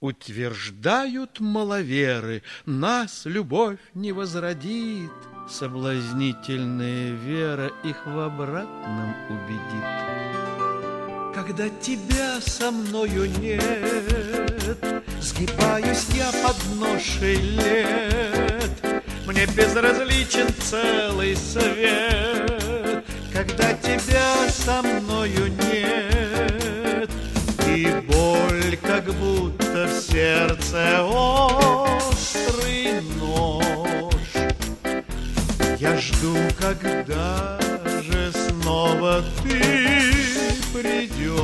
Утверждают маловеры, нас любовь не возродит. Соблазнительная вера их в обратном убедит. Когда тебя со мною нет, сгибаюсь я под ношей лет. Мне безразличен целый свет. Когда тебя со мною нет, и боль, как будто в сердце острый нож. Я жду, когда же снова ты придешь,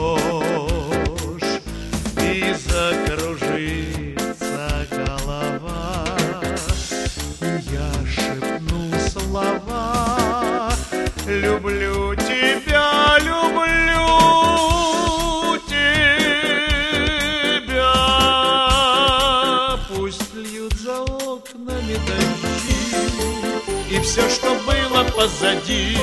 и закружится голова, и я шепну слова: люблю тебя, люблю тебя. Пусть льют за окнами дожди, и все, что было позади,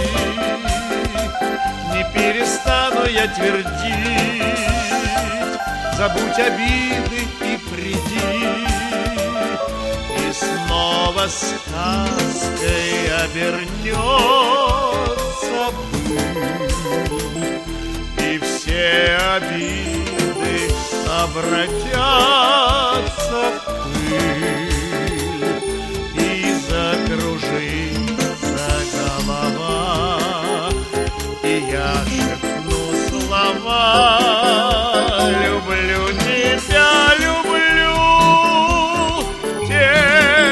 не перестану я твердить: забудь обиды и приди. И снова сказкой обернется быль, и все обиды обратятся в пыль, и закружится голова, и я шепну слова: люблю тебя, люблю тебя.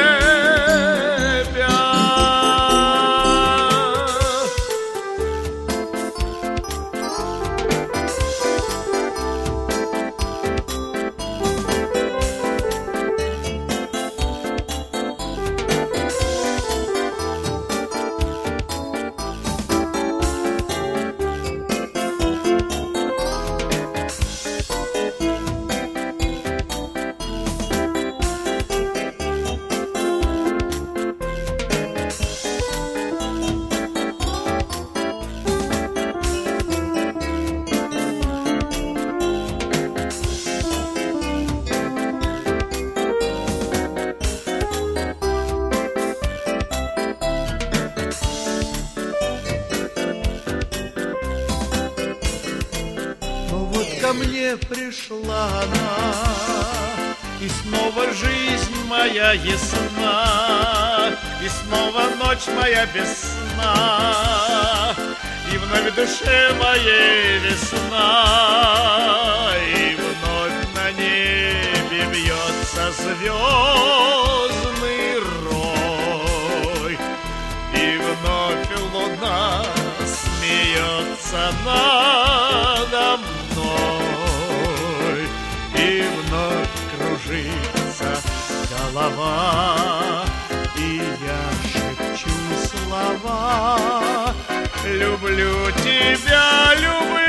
Ко мне пришла она, и снова жизнь моя ясна, и снова ночь моя без сна, и вновь в душе моей весна, и вновь на небе бьется звездный рой, и вновь луна смеется надо мной. И вновь кружится голова, и я шепчу слова: люблю тебя, люблю